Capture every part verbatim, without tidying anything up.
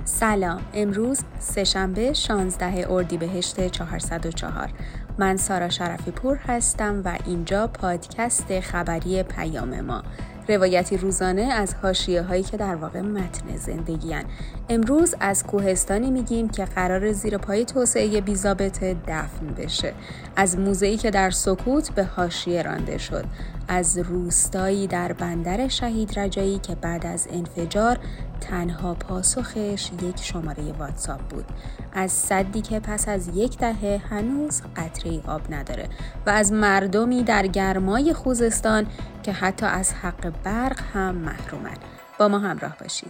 سلام، امروز سه‌شنبه شانزده اردیبهشت چهارصد و چهار. من سارا شرفی پور هستم و اینجا پادکست خبری پیام ما، روایتی روزانه از حاشیه هایی که در واقع متن زندگی هن. امروز از کوهستانی میگیم که قرار زیر پای توسعه بی ضابطه دفن بشه، از موزه‌ای که در سکوت به حاشیه رانده شد، از روستایی در بندر شهید رجایی که بعد از انفجار تنها پاسخش یک شماره واتساپ بود، از سدی که پس از یک دهه هنوز قطره‌ای آب نداره و از مردمی در گرمای خوزستان که حتی از حق برق هم محرومن. با ما همراه باشید.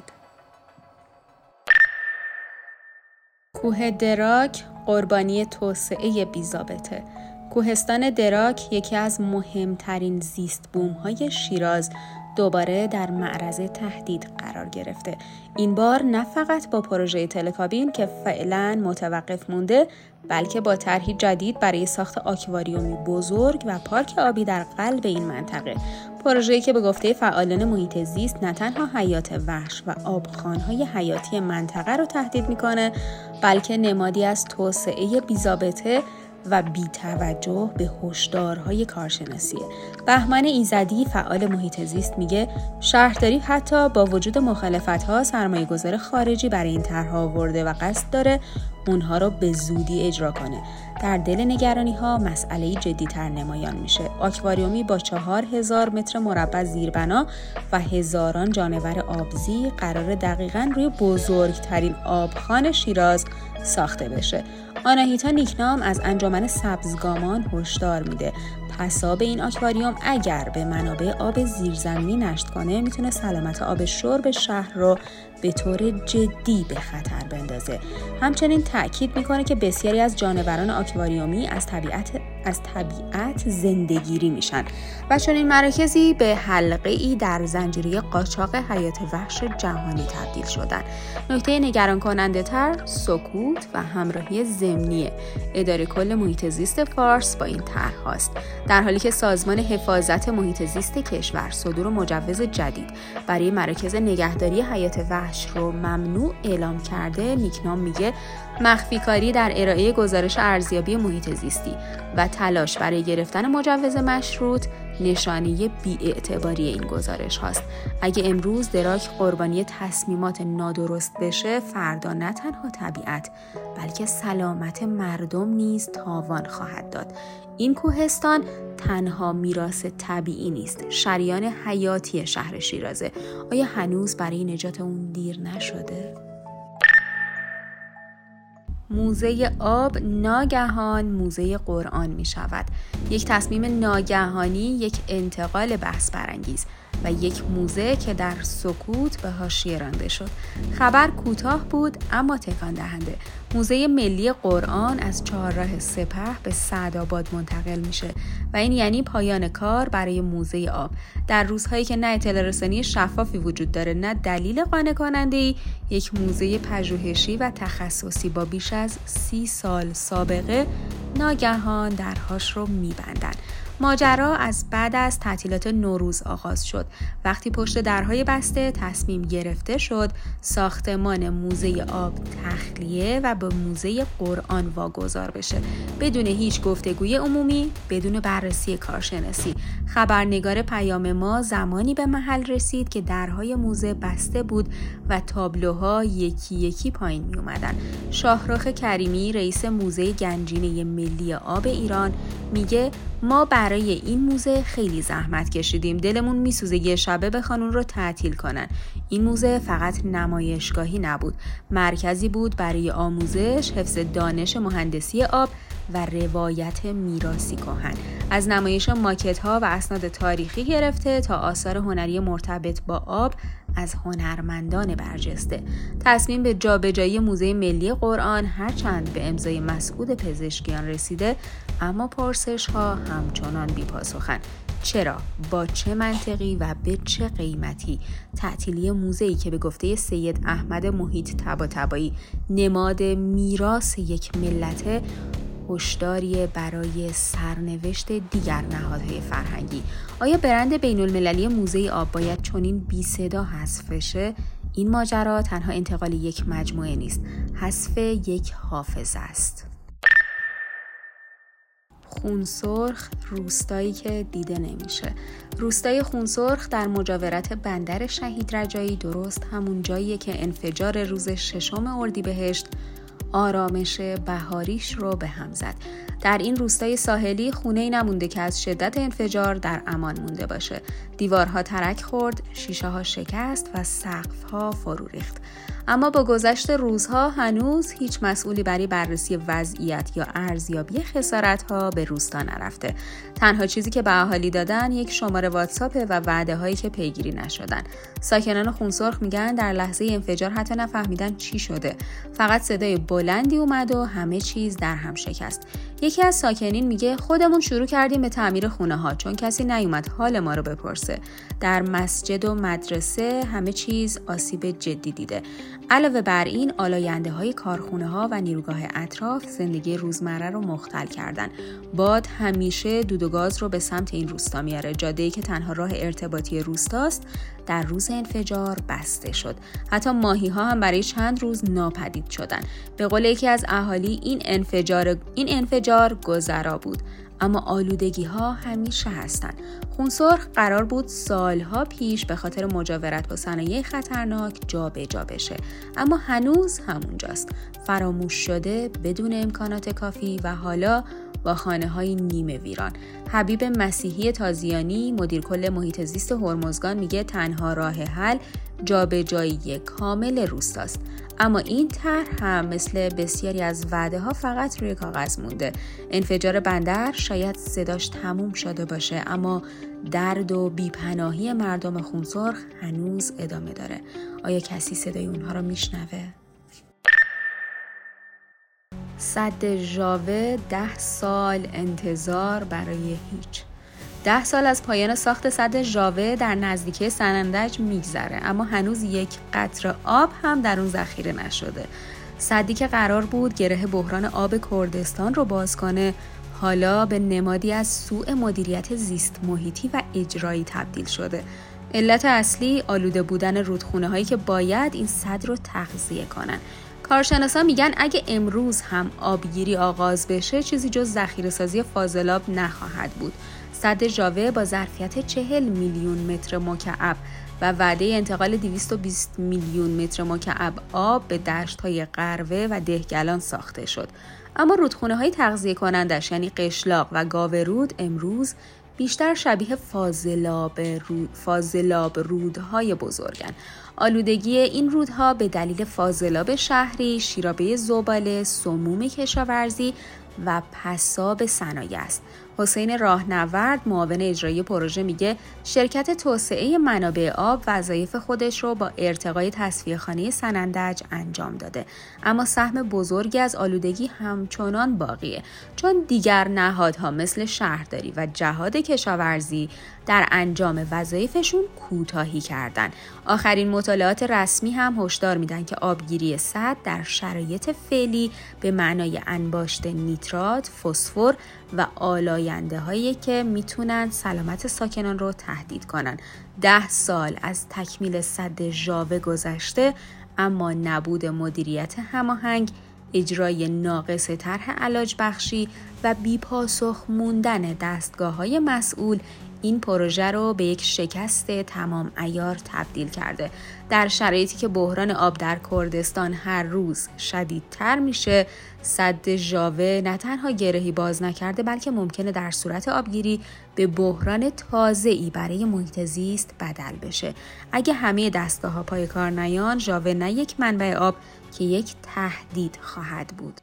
کوه دراک قربانی توسعه بی‌ضابطه. کوهستان دراک یکی از مهمترین زیست بوم‌های شیراز دوباره در معرض تهدید قرار گرفته. این بار نه فقط با پروژه تلکابین که فعلا متوقف مونده، بلکه با طرحی جدید برای ساخت آکواریومی بزرگ و پارک آبی در قلب این منطقه. پروژه‌ای که به گفته فعالان محیط زیست نه تنها حیات وحش و آبخوان‌های حیاتی منطقه رو تهدید می‌کنه، بلکه نمادی از توسعه بی‌ضابطه و بی‌توجه به هشدارهای کارشناسیه. بهمن ایزدی فعال محیط زیست میگه شهرداری حتی با وجود مخالفت‌ها سرمایه‌گذار خارجی برای این طرح‌ها آورده و قصد داره اونها رو به زودی اجرا کنه. در دل نگرانی‌ها مسئله جدی‌تر نمایان میشه. آکواریومی با چهار هزار متر مربع زیربنا و هزاران جانور آبزی قرار دقیقاً روی بزرگترین آبخوان شیراز ساخته بشه. آناهیتا نیکنام از انجمن سبزگامان هشدار میده پساب این آکواریوم اگر به منابع آب زیرزمینی نشت کنه میتونه سلامت آب شرب شهر رو به طور جدی به خطر بندازه. همچنین تأکید میکنه که بسیاری از جانوران آکواریومی از طبیعت از طبیعت زندگیری میشن و چون این مراکزی به حلقه‌ای در زنجیره قاچاق حیات وحش جهانی تبدیل شدن. نکته نگران کننده تر سکوت و همراهی ضمنی اداره کل محیط زیست فارس با این طرح هاست، در حالی که سازمان حفاظت محیط زیست کشور صدور مجوز جدید برای مراکز نگهداری حیات وحش رو ممنوع اعلام کرده. نیکنام میگه مخفی کاری در ارائه گزارش ارزیابی محیط زیستی و تلاش برای گرفتن مجوز مشروط نشانه بی‌اعتباری این گزارش هاست. اگه امروز دراک قربانی تصمیمات نادرست بشه، فردا نه تنها طبیعت بلکه سلامت مردم نیز تاوان خواهد داد. این کوهستان تنها میراث طبیعی نیست، شریان حیاتی شهر شیرازه. آیا هنوز برای نجات اون دیر نشده؟ موزه آب ناگهان موزه قرآن می شود. یک تصمیم ناگهانی، یک انتقال بحث برانگیز و یک موزه که در سکوت به حاشیه رانده شد. خبر کوتاه بود اما تکان دهنده. موزه ملی قرآن از چهارراه سپه به سعدآباد منتقل میشه و این یعنی پایان کار برای موزه آب. در روزهایی که نه اطلاع رسانی شفافی وجود داره نه دلیل قانع کننده‌ای، یک موزه پژوهشی و تخصصی با بیش از سی سال سابقه ناگهان درهاش رو میبندن. ماجرا از بعد از تعطیلات نوروز آغاز شد، وقتی پشت درهای بسته تصمیم گرفته شد ساختمان موزه آب تخلیه و به موزه قرآن واگذار بشه، بدون هیچ گفتگوی عمومی، بدون بررسی کارشناسی. خبرنگار پیام ما زمانی به محل رسید که درهای موزه بسته بود و تابلوها یکی یکی پایین می اومدن. شاهرخ کریمی رئیس موزه گنجینه ملی آب ایران میگه ما برای این موزه خیلی زحمت کشیدیم، دلمون میسوزه یه شبه بخوان اون رو تعطیل کنن. این موزه فقط نمایشگاهی نبود، مرکزی بود برای آموزش، حفظ دانش مهندسی آب و روایت میراثی کهن. از نمایش ماکت‌ها و اسناد تاریخی گرفته تا آثار هنری مرتبط با آب از هنرمندان برجسته. تصمیم به جابجایی موزه ملی قرآن هرچند به امضای مسعود پزشکیان رسیده، اما پرسش‌ها همچنان بی‌پاسخن. چرا؟ با چه منطقی و به چه قیمتی تعطیلی موزه‌ای که به گفته سید احمد محیط طباطبایی نماد میراث یک ملت هشداری برای سرنوشت دیگر نهادهای فرهنگی. آیا برند بین‌المللی موزه آب باید چنین بی صدا حذف بشه؟ این ماجرا تنها انتقال یک مجموعه نیست، حذف یک حافظه است. خونسرخ، روستایی که دیده نمیشه. روستای خونسرخ در مجاورت بندر شهید رجایی درست همون جاییه که انفجار روز ششم اردیبهشت آرامش بهاریش رو به هم زد. در این روستای ساحلی خونه‌ای نمونده که از شدت انفجار در امان مونده باشه. دیوارها ترک خورد، شیشه‌ها شکست و سقف‌ها فرو ریخت. اما با گذشت روزها هنوز هیچ مسئولی برای بررسی وضعیت یا ارزیابی خسارت‌ها به روستا نرفته. تنها چیزی که به اهالی دادن یک شماره واتساپ و وعده‌هایی که پیگیری نشدن. ساکنان خونسرخ میگن در لحظه انفجار حتی نفهمیدن چی شده. فقط صدای بلندی اومد و همه چیز در هم شکست. یکی از ساکنین میگه خودمون شروع کردیم به تعمیر خونه‌ها چون کسی نیومد حال ما رو بپرسه. در مسجد و مدرسه همه چیز آسیب جدی دیده. علاوه بر این آلاینده های کارخونه ها و نیروگاه اطراف زندگی روزمره رو مختل کردن. باد همیشه دود و گاز رو به سمت این روستا میاره. جاده‌ای که تنها راه ارتباطی روستاست در روز انفجار بسته شد. حتی ماهی ها هم برای چند روز ناپدید شدن. به قول یکی از اهالی این انفجار این انفجار گذرا بود. اما آلودگی ها همیشه هستن. خونسرخ قرار بود سالها پیش به خاطر مجاورت با صنایع خطرناک جا به جا بشه، اما هنوز همونجاست، فراموش شده، بدون امکانات کافی و حالا با خانه‌های نیمه ویران. حبیب مسیحی تازیانی مدیر کل محیط زیست هرمزگان میگه تنها راه حل جابجایی کامل روستاست. اما این طرح هم مثل بسیاری از وعده ها فقط روی کاغذ مونده. انفجار بندر شاید صداش تموم شده باشه، اما درد و بیپناهی مردم خونسرخ هنوز ادامه داره. آیا کسی صدای اونها رو میشنوه؟ سد ژاوه ده سال انتظار برای هیچ. ده سال از پایان ساخت سد ژاوه در نزدیکی سنندج میگذره، اما هنوز یک قطره آب هم در اون ذخیره نشده. سدی که قرار بود گره بحران آب کردستان رو باز کنه، حالا به نمادی از سوء مدیریت زیست محیطی و اجرایی تبدیل شده. علت اصلی آلوده بودن رودخونه هایی که باید این سد رو تغذیه کنن. کارشناسان میگن اگه امروز هم آبگیری آغاز بشه چیزی جز ذخیره‌سازی فاضلاب نخواهد بود. سد ژاوه با ظرفیت چهل میلیون متر مکعب و وعده انتقال دویست و بیست میلیون متر مکعب آب به دشت‌های قروه و دهگلان ساخته شد. اما رودخونه‌های تغذیه کنندش یعنی قشلاق و گاورود امروز بیشتر شبیه فاضلاب رود، فاضلاب رودهای بزرگن. آلودگی این رودها به دلیل فاضلاب شهری، شیرابه زباله، سموم کشاورزی و پساب صنایع است. حسین راهنورد معاون اجرایی پروژه میگه شرکت توسعه منابع آب وظایف خودش رو با ارتقای تصفیه‌خانه سنندج انجام داده، اما سهم بزرگی از آلودگی همچنان باقیه، چون دیگر نهادها مثل شهرداری و جهاد کشاورزی در انجام وظایفشون کوتاهی کردن. آخرین مطالعات رسمی هم هشدار میدن که آبگیری سد در شرایط فعلی به معنای انباشت نیترات، فسفر و آلاینده هایی که میتونن سلامت ساکنان رو تهدید کنن. ده سال از تکمیل سد ژاوه گذشته، اما نبود مدیریت هماهنگ، اجرای ناقص طرح علاج بخشی و بیپاسخ موندن دستگاه‌های مسئول این پروژه رو به یک شکست تمام عیار تبدیل کرده. در شرایطی که بحران آب در کردستان هر روز شدیدتر میشه، سد ژاوه نه تنها گرهی باز نکرده بلکه ممکنه در صورت آبگیری به بحران تازه‌ای برای محیط زیست بدل بشه. اگه همه دستگاه‌ها پای کار نیان، ژاوه نه یک منبع آب که یک تهدید خواهد بود.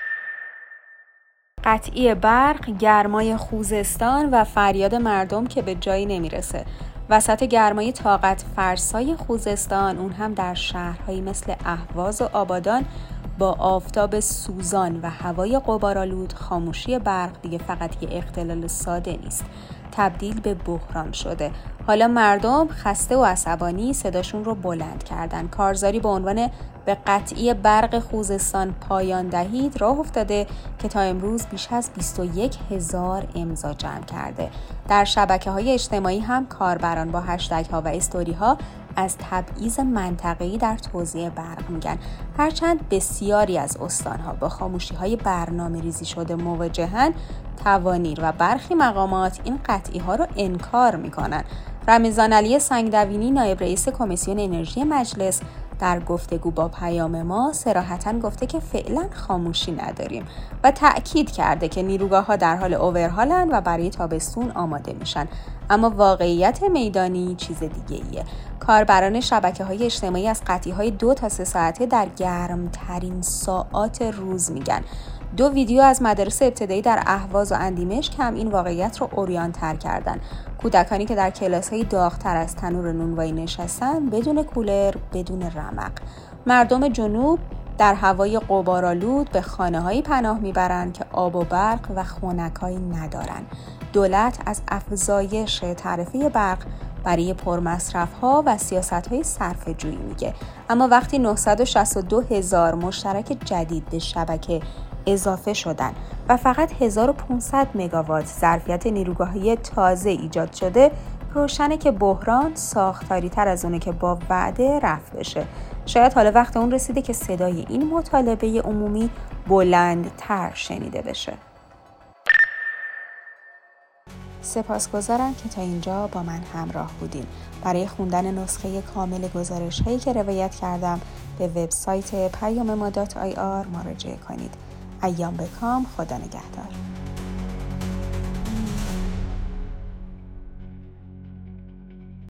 قطعی برق، گرمای خوزستان و فریاد مردم که به جایی نمیرسه. وسط گرمای طاقت فرسای خوزستان، اون هم در شهرهایی مثل اهواز و آبادان، با آفتاب سوزان و هوای غبارآلود، خاموشی برق دیگه فقط یه اختلال ساده نیست، تبدیل به بحران شده. حالا مردم خسته و عصبانی صداشون رو بلند کردن. کارزاری با عنوان به قطعی برق خوزستان پایان دهید راه افتاده که تا امروز بیش از بیست و یک هزار امضا جمع کرده. در شبکه‌های اجتماعی هم کاربران با هشتگ ها و استوری ها از تبعیض منطقه‌ای در توزیع برق میگن. هرچند بسیاری از استان‌ها با خاموشی‌های برنامه‌ریزی شده مواجهن، توانیر و برخی مقامات این قطعی‌ها رو انکار میکنن. رمضان علی سنگدوینی، نایب رئیس کمیسیون انرژی مجلس، در گفتگو با پیام ما صراحتاً گفته که فعلا خاموشی نداریم و تأکید کرده که نیروگاه‌ها در حال اوورهالن و برای تابستون آماده میشن. اما واقعیت میدانی چیز دیگه ایه. کاربران شبکه‌های اجتماعی از قطعی‌های دو تا سه ساعته در گرمترین ساعات روز میگن. دو ویدیو از مدارس ابتدایی در اهواز و اندیمشک هم این واقعیت رو عریان‌تر کردن. کودکانی که در کلاس‌های داغ‌تر از تنور نونوایی نشستن، بدون کولر، بدون رمق. مردم جنوب در هوای غبارآلود به خانه‌هایی پناه میبرند که آب و برق و خنکایی ندارن. دولت از افزایش تعرفه برق برای پرمصرف‌ها و سیاست‌های صرفه‌جویی میگه. اما وقتی نهصد و شصت و دو هزار مشترک جدید به شبکه اضافه شدن و فقط هزار و پانصد مگاوات ظرفیت نیروگاهی تازه ایجاد شده، روشنه که بحران ساختاری تر از اونه که با وعده رفع بشه. شاید حالا وقت اون رسیده که صدای این مطالبه عمومی بلندتر شنیده بشه. سپاسگزارم که تا اینجا با من همراه بودین. برای خوندن نسخه کامل گزارش هایی که روایت کردم به وبسایت پیام ما دات آی آر مراجعه کنید. ایام بکام. خدا نگهدار.